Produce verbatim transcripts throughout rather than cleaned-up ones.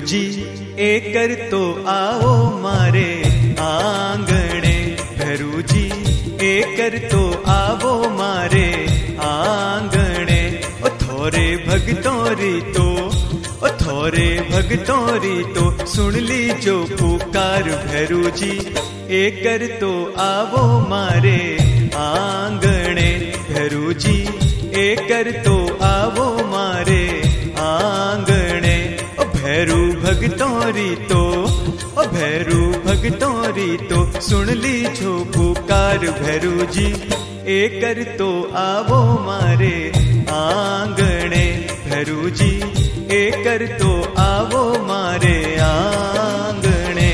जी एकर तो आओ मारे आंगणे। भैरू जी एकर तो आवो मारे आंगणे। ओ थोरे भगतोरी तो ओ थोरे भगतोरी तो सुन ली जो पुकार। भैरू जी एकर तो आवो मारे आंगणे। भैरू जी एकर तो आवो मारे आंगणे। ओ भैरू भगतोरी तो ओ भैरू भगतोरी तो सुन ली जो पुकार। भैरू जी एकर तो आवो मारे आंगणे। भैरू जी एकर तो आवो मारे आंगणे।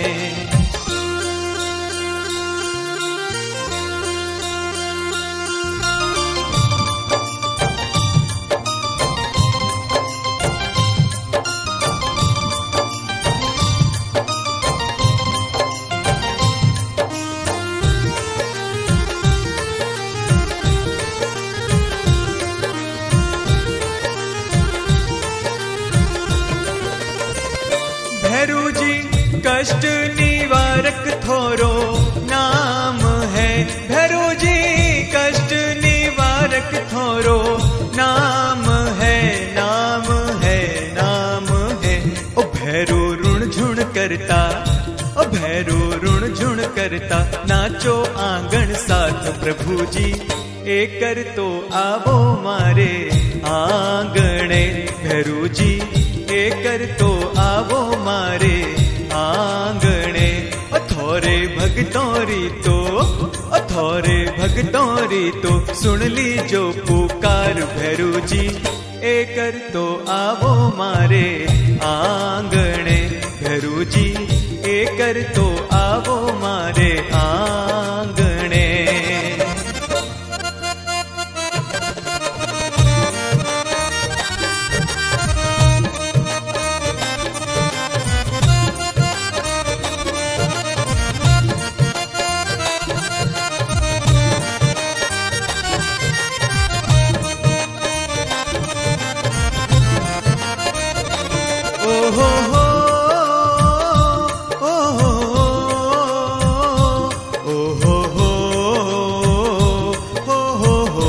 भैरू जी कष्ट निवारक थोरो नाम है। भैरू जी कष्ट निवारक थोरो नाम है, नाम है, नाम है। ओ भैरू ऋण झुण करता ओ भैरू ऋण झुण करता नाचो आंगन साथ। प्रभु जी एकर तो आवो मारे आंगणे। भैरू जी एकर तो आवो मारे आंगणे। ओ थोरे भगतोरी तो ओ थोरे भगतोरी तो सुन ली जो पुकार। भैरू जी एकर तो आवो मारे आंगणे। भैरू जी एकर तो आवो मारे आंगणे। ओहो हो ओहो ओहो हो ओहो हो।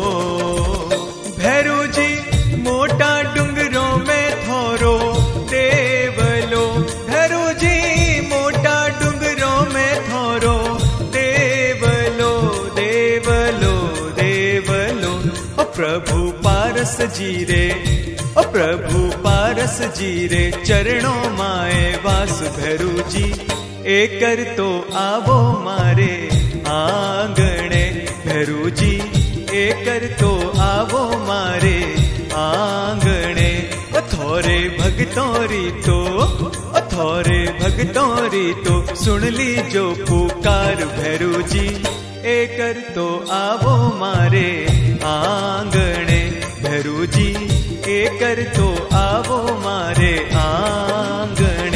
भैरू जी मोटा डुंगरों में थोरो देवलो। भैरू जी मोटा डुंगरों में थोरो देवलो, देवलो, देवलो। ओ प्रभु पारस जी रे ओ प्रभु पारस जी रे चरणों माए वास। भैरू जी एकर तो आवो मारे आंगणे। भैरू जी एकर तो आवो मारे आंगणे। ओ थोरे भगतोरी तो ओ थोरे भगतोरी तो सुन ली जो पुकार। भैरू जी एकर तो आवो मारे आंगणे। भैरू जी एकर तो आवो मारे आंगणे।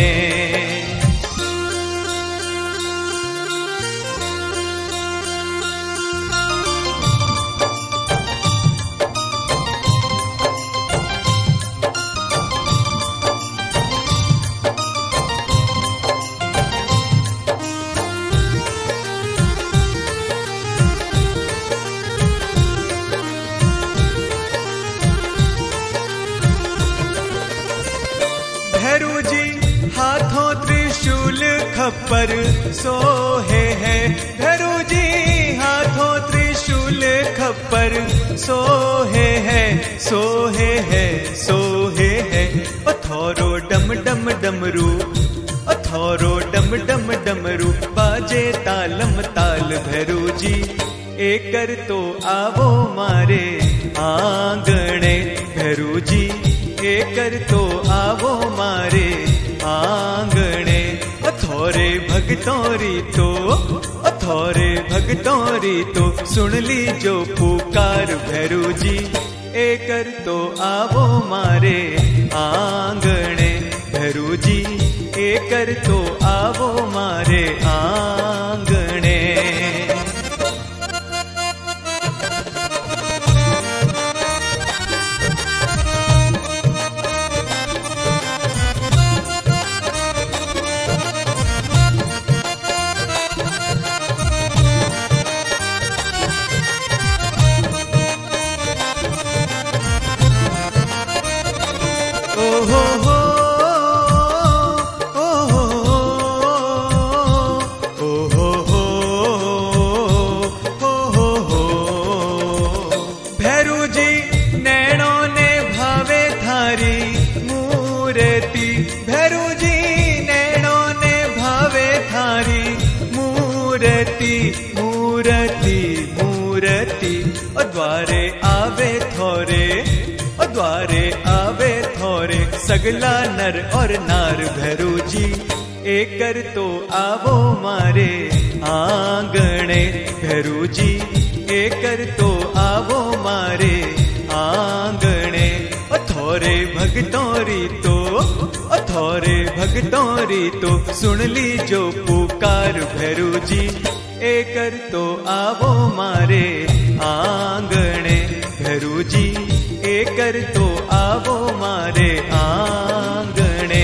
भैरू जी हाथों त्रिशूल खप्पर सोहे है। भैरू जी हाथों त्रिशूल खप्पर सोहे है, सोहे है, सोहे है। ओ थोरो डम डम डमरू ओ थोरो डम डम डमरू बाजे तालम ताल। भैरू जी एकर तो आवो मारे आंगणे। भैरू जी एकर तो आवो मारे आंगणे। ओ थोरे भगतोरी तो ओ थोरे भगतोरी तो सुन ली जो पुकार। भैरू जी एकर तो आवो मारे आंगणे। भैरू जी एकर तो आवो मारे आंगणे। रती, ओ द्वारे आवे थोरे, ओ द्वारे आवे थोरे, सगला नर और नार भैरू जी एकर तो आवो मारे आंगणे। भैरू जी एकर तो आवो मारे आंगणे। ओ थोरे भगतोरी तो, ओ थोरे भगतोरी तो, सुन ली जो पुकार भैरू जी एकर तो आवो मारे आंगणे। भैरू जी एकर तो आवो मारे आंगणे।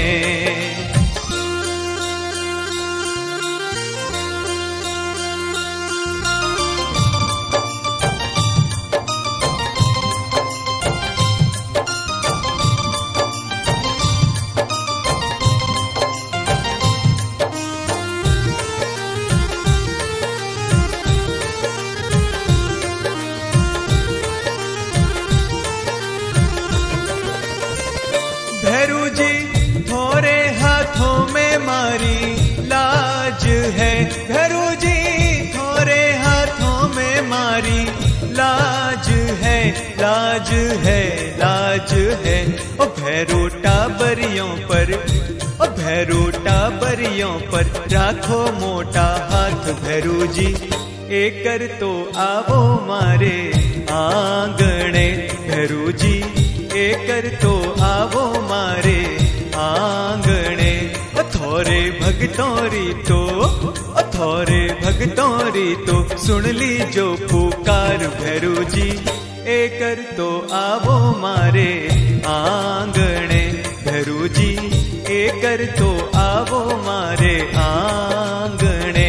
भैरू जी थोरे हाथों में मारी लाज है। भैरू जी थोरे हाथों में मारी लाज है, लाज है, लाज है। ओ भैरू टाबरियों पर, ओ भैरू टाबरियों पर राखो मोटा हाथ भैरू जी एकर तो आवो मारे आंगणे। भैरू जी एकर तो आवो मारे आंगणे। ओ थोरे भगतोरी तो, ओ थोरे भगतोरी तो, सुन ली जो पुकार भैरू जी एकर तो आवो मारे आंगणे। भैरू जी एकर तो आवो मारे आंगणे।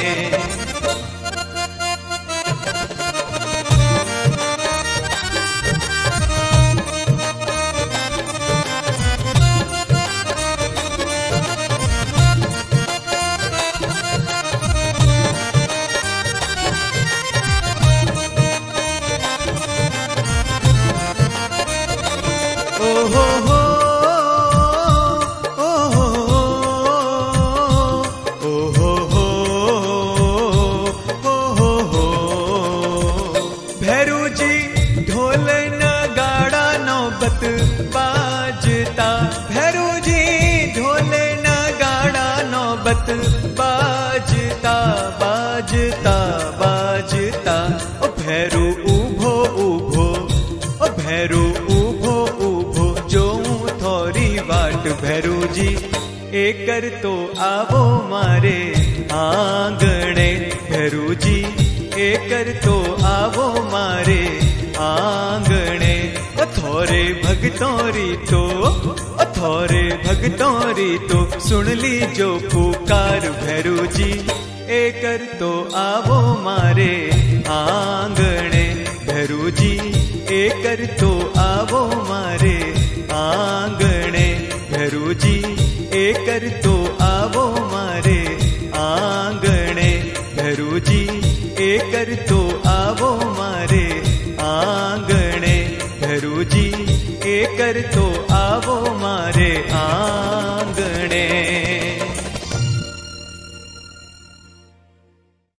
ओहो हो, ओहो हो, ओहो हो, ओहो हो। भैरू जी ढोल नगाड़ा नौबत बाजता। भैरू जी ढोल नगाड़ा नौबत बाजता, बाजता, बाजता। ओ भैरू उभो उभो, ओ भैरू उभो उभो, जो थोरी बाट भैरू जी एकर तो आवो मारे आंगणे। भैरू जी एकर तो आवो मारे आंगणे। ओ थोरे भगतोरी तो, ओ थोरे भगतोरी तो, सुन ली जो पुकार भैरू जी एकर तो आवो मारे आंगणे। भैरू जी एकर तो आवो मारे आंगणे। भैरू जी एकर तो आवो मारे आंगणे। भैरू जी एकर तो आवो मारे आंगणे। भैरू जी एकर तो आवो मारे